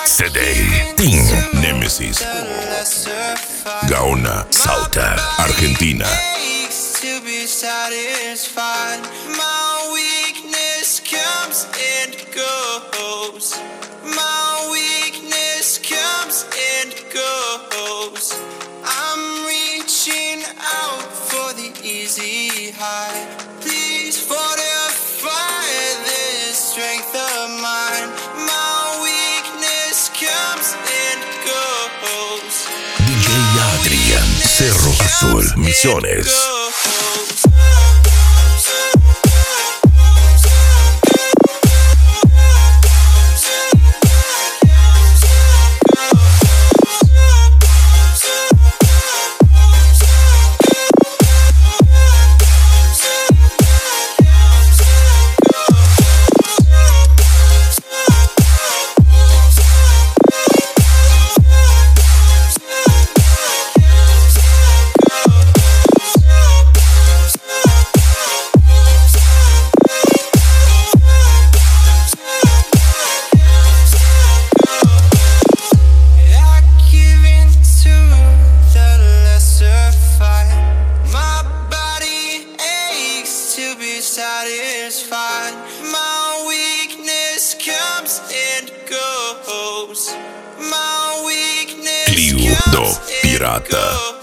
CD, Ting, Nemesis, Gaona, Salta, Argentina. To be satisfied, my weakness comes and goes. My weakness comes and goes. I'm reaching out for the easy high. Please fortify this strength of mine. My weakness comes and goes. DJ Adrian, Cerro Azul, Misiones. Satisfied, my weakness comes and goes. My weakness Clio do comes and Pirata. goes.